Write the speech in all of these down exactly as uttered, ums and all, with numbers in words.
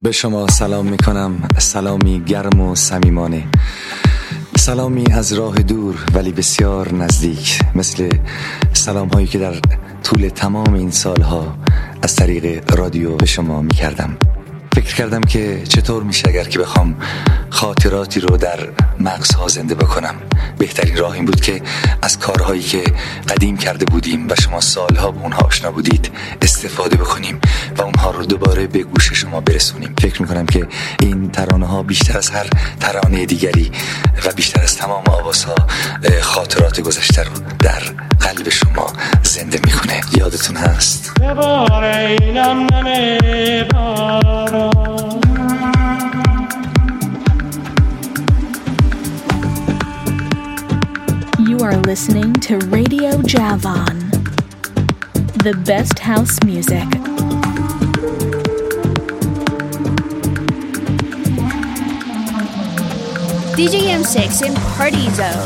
به شما سلام میکنم، سلامی گرم و صمیمانه، سلامی از راه دور ولی بسیار نزدیک، مثل سلام هایی که در طول تمام این سالها از طریق رادیو به شما میکردم. فکر کردم که چطور میشه اگر که بخوام خاطراتی رو در مغزها زنده بکنم. بهترین راه این بود که از کارهایی که قدیم کرده بودیم و شما سالها به اونها آشنا بودید استفاده بکنیم و اونها رو دوباره به گوش شما برسونیم. فکر میکنم که این ترانه ها بیشتر از هر ترانه دیگری و بیشتر از تمام آوازها خاطرات گذشته رو در قلب شما زنده میکنه. یادتون هست؟ You are listening to Radio Javan, the best house music. D J M six in Party Zone.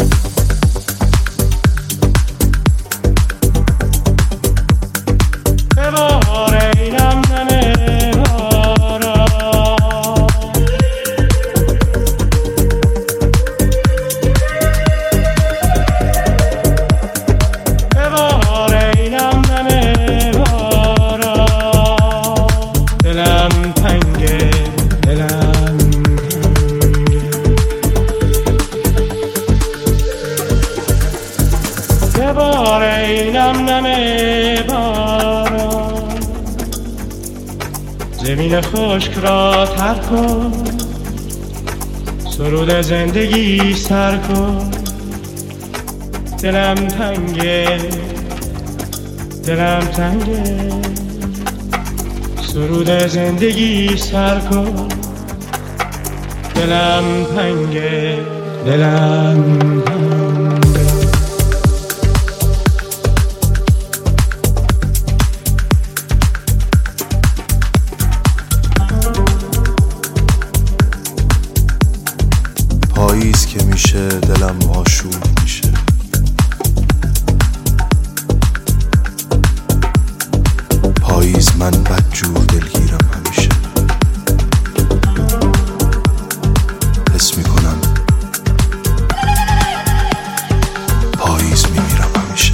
زمین خشک را تر کن، سرود زندگی سر کن. دلم تنگه، دلم تنگه، سرود زندگی سر کن. دلم تنگه، دلم تنگه. پاییز که میشه دلم آشوب میشه، پاییز من بدجور دلگیرم همیشه. حس میکنم پاییز میمیرم همیشه.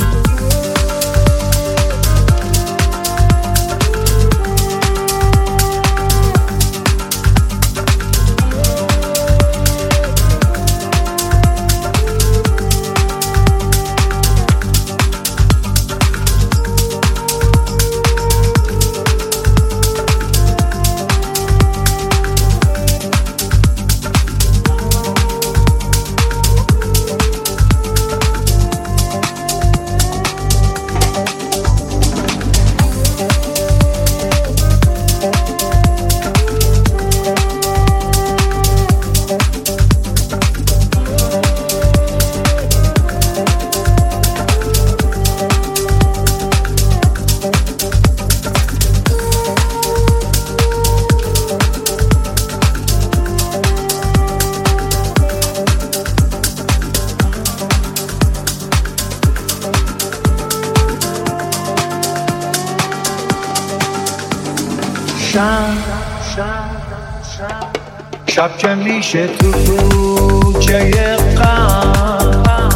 شب که میشه تو کوچه غم،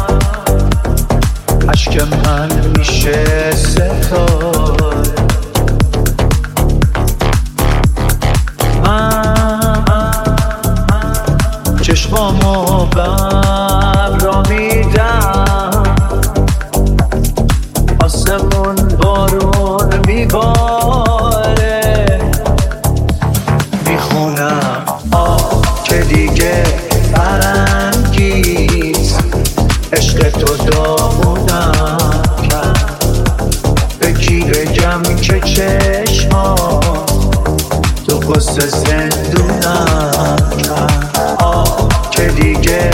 اشک من میشه ستاره. من چشمامو بر را میدم، آسمون بارون میباره. میخونم که دیگه برانگیز، عشق تو دامونم کرد. به کی بگم که چشما تو قصه زندونم کرد. آه که دیگه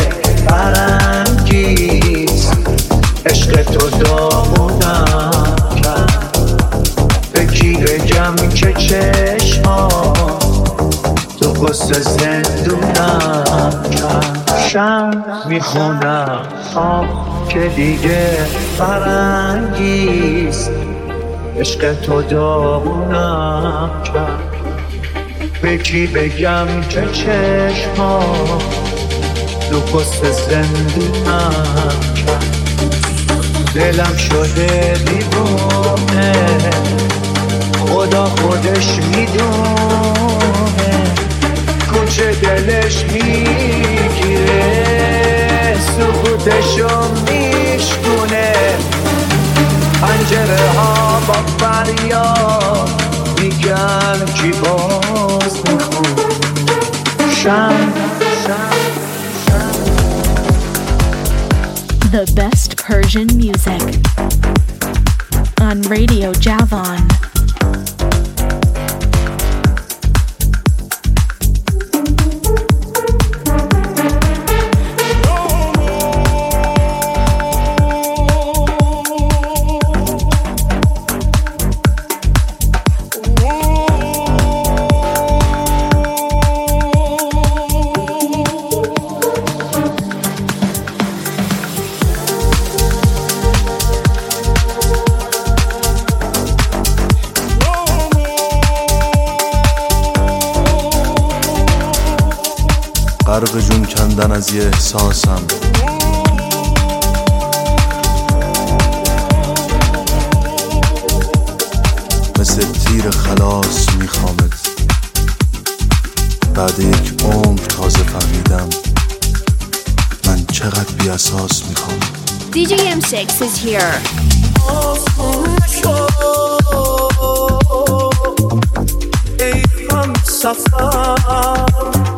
برانگیز، عشق تو دامونم کرد. به کی بگم که چشما تو قصه زندونم کرد. شب میخونم آه که دیگه برانگیز، عشق تو داغونم کرد. به کی بگم که چشما دو پست زندونم کرد، دلم شده دیوونه، خدا خودش میدونه کجا دلش میگیره، سکوتشو میشکونه، پنجره ها با فریاد میگن کی باز میخون شم. The best Persian music on Radio Javan. غرق جون کندن از یه احساسم، مثل تیر خلاص میخوامت، بعد یک عمر تازه فهمیدم من چقدر بی اساس میخوام. دی جی ام six is here. ای هم سفر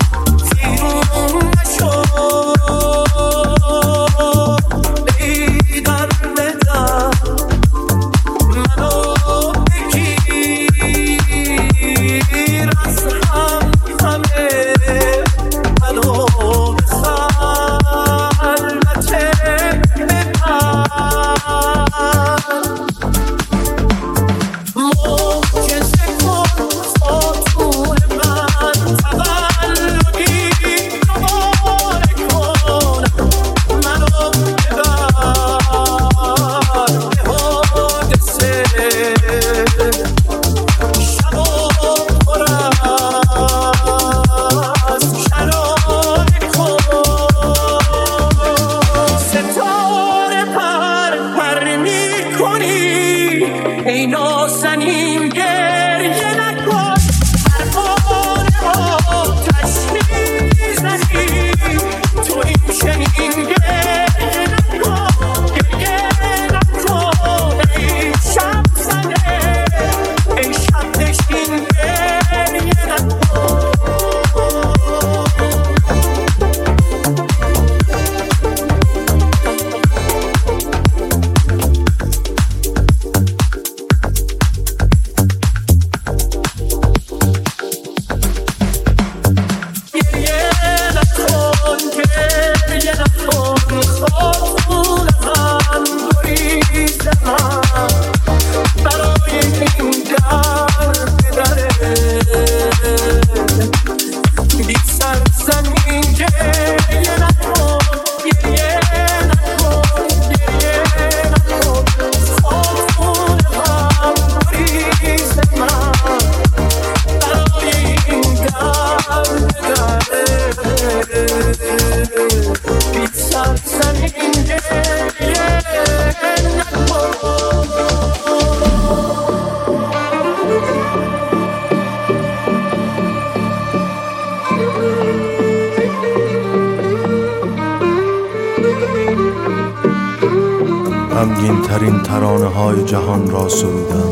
غمگین ترین ترانه های جهان را سرودم،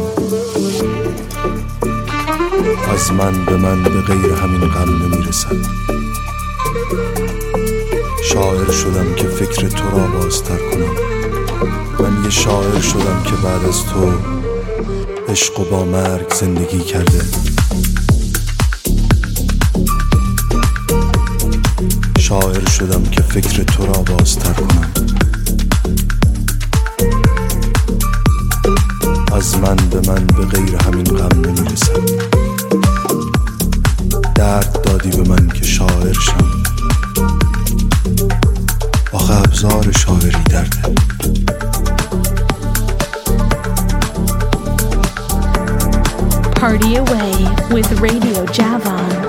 از من به من به غیر همین غم نمیرسد. شاعر شدم که فکر تو را بازتر کنم، من یه شاعر شدم که بعد از تو عشق و با مرگ زندگی کرده. شاعر شدم که فکر تو را بازتر کنم، از من به من به غیر همین غم نمیرسد. درد دادی به من که شاعر شم، آخه ابزار شاعری درده. Party away with Radio Javan.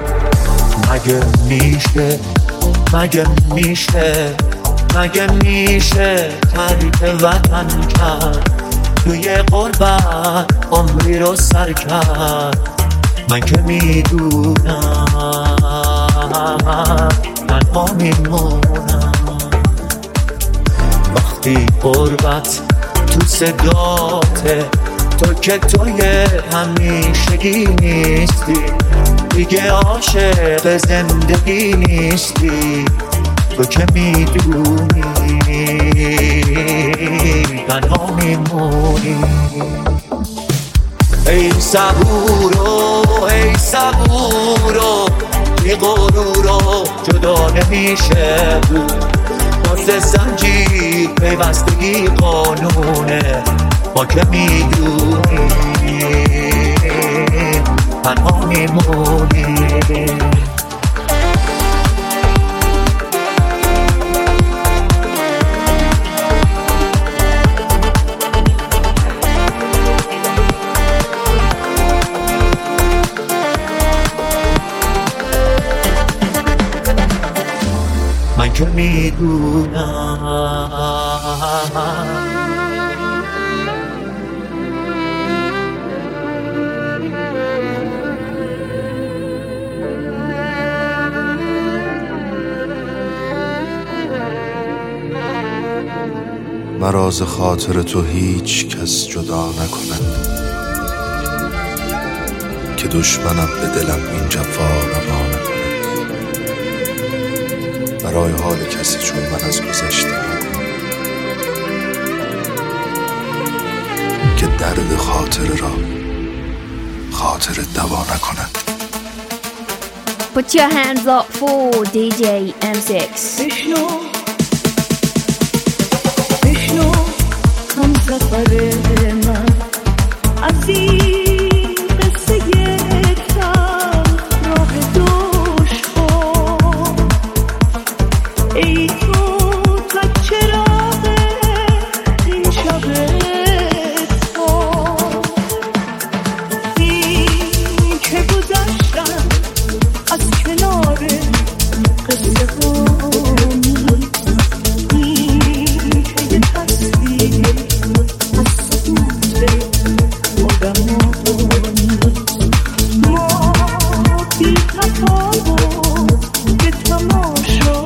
مگه میشه مگه میشه مگه میشه ترک وطن کرد توی غربت عمری رو سر کرد من که میدونم تنها میمونم وقتی غربت تو صداته تو که توی همیشگی نیستی دیگه عاشق زندگی نیستی تو که میدونی تنها میمونی ای صبورو ای صبورو بی غرورو جدا نمیشه واسه زنجیر پیوستگی قانونه ما که میدونی تنها میمونی من که میدونم مرا ز خاطر تو هیچ کس جدا نکند که دشمنم به دلم این جفا روا نکند برای حال کسی چون من از گذشته نکن که درد خاطر را خاطر دوا نکند. Put your hands up for دی جی ام سیکس. بشنو بشنو هم سفر من از این قصه تلخ راه دشوار ای تو تک چراغ این شب تار این که گذشتم از کنار قصه هانی این که یه تصویر از سکوت آدمانی ما بی تفاوت به تماشا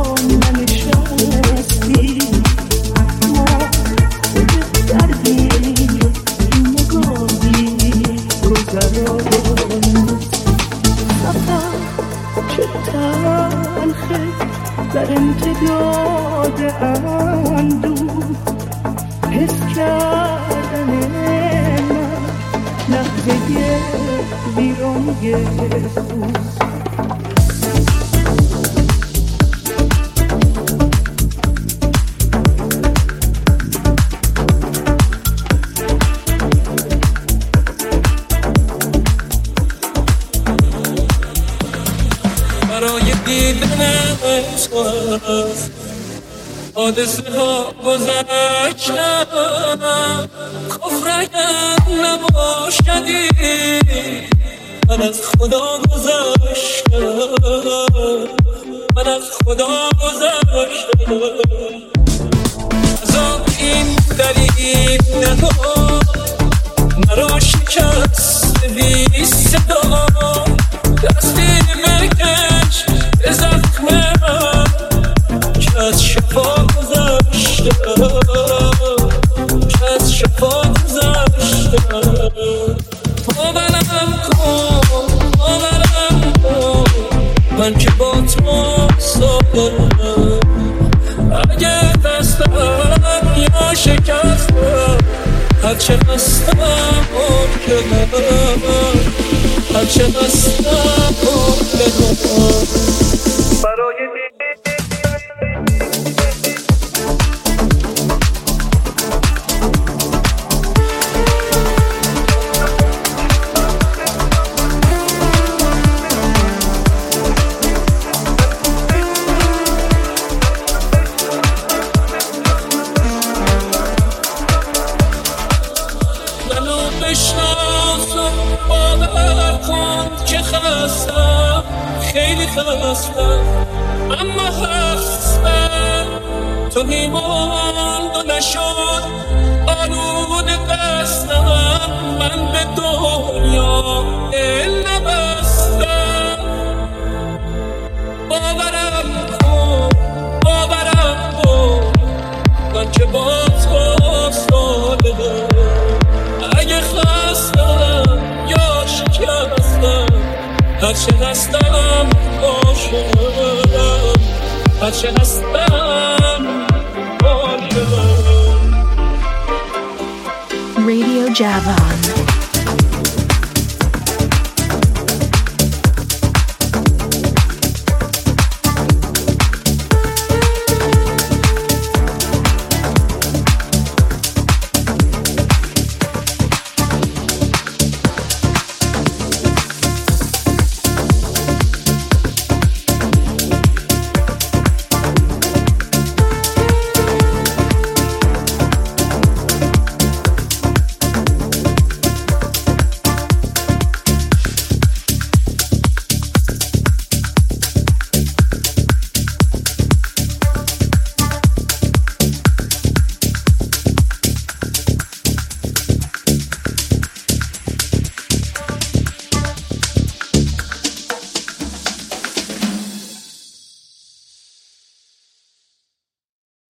ننشستیم ما خود دردیم نگاهی گذران سفر چه تلخه در امتداد اندوه حس کردن من لحظه ویرانه بود برای دیدن تو حادثه ها گذشتم کفرم نباشدی من از خدا گذشتم من از خدا گذشتم از این دلیل ندار مرا شکست بی صدا دستی بکش به زخم من که از شفا گذشتم که از شفا گذشتم باورم کن باورم کن من که با تو صابرم اگه دستم یا شکستم هرچه هستم ممکنم هرچه هستم ممکنم برای منو بشناس و باور کن که خستم خیلی خستم اما هستم تو میموند و نشد آلود قصدم من به دنیا دل نبستم باورم کن باورم کن من که با تو ساله اگه خستم یا شکستم هرچه هستم عاشقم هرچه هستم عاشقم Radio Javan.